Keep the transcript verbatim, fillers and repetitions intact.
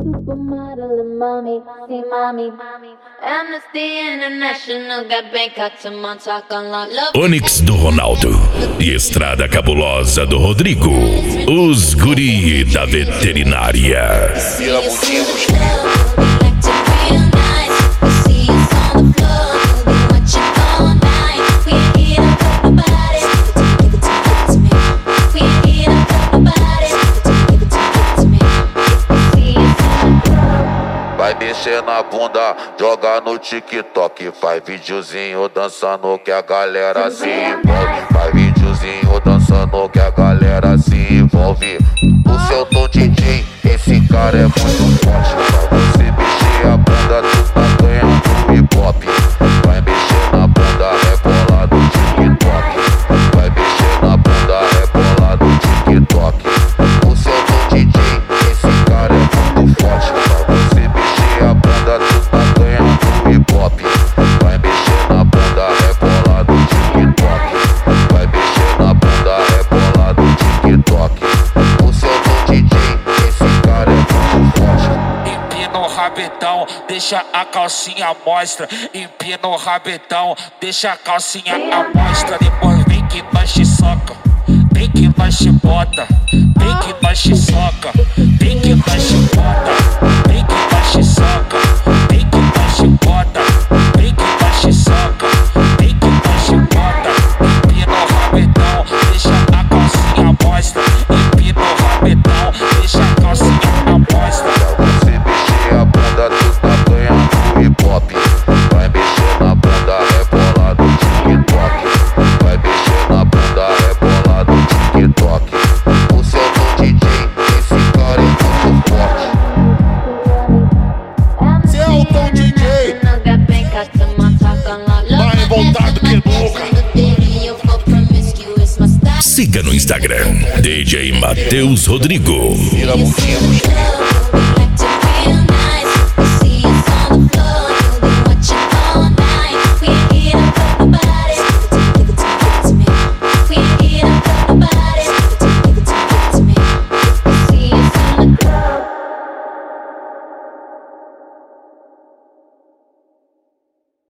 Supermodel and mommy, see mommy. Amnesty International got Bangkok to Montauk on lock. Onix do Ronaldo e Estrada Cabulosa do Rodrigo. Os guri da veterinária. Vai mexer na bunda, joga no TikTok. Faz videozinho dançando que a galera se envolve. Faz videozinho dançando que a galera se envolve. O seu Tom D J, esse cara é muito forte. Pra você mexer a bunda, tu tá ganhando hip hop. Vai mexer na bunda, rebola no TikTok. Vai mexer na bunda, rebola no TikTok. O seu Tom D J, esse cara é muito forte. Pra você mexer a bunda, tu tá ganhando hip hop. Vai mexer na bunda, rebola no TikTok. Vai mexer na bunda, rebola no TikTok. O seu Tom D J, esse cara é muito forte. Empina o rabetão, deixa a calcinha à mostra. Empina o rabetão, deixa a calcinha à mostra. Depois vem que nós te soca, vem que nós te bota, vem que nós te soca, vem que nós te bota, vem que nós te soca, vem que nós te bota, vem que nós te soca, vem que nós te bota. Empina o rabetão, deixa a calcinha à mostra. Empina o rabetão, deixa a calcinha à mostra. Pra você mexer a bunda, tu tá ganhando hip hop. Vai mexer na bunda, rebola no TikTok. Vai mexer na bunda, rebola no TikTok. O seu Tom D J, esse cara é muito forte. Cê é o Tom D J, mais revoltado que nunca. Siga no Instagram, D J Matheus Rodrigo. Vira a bundinha pro chão.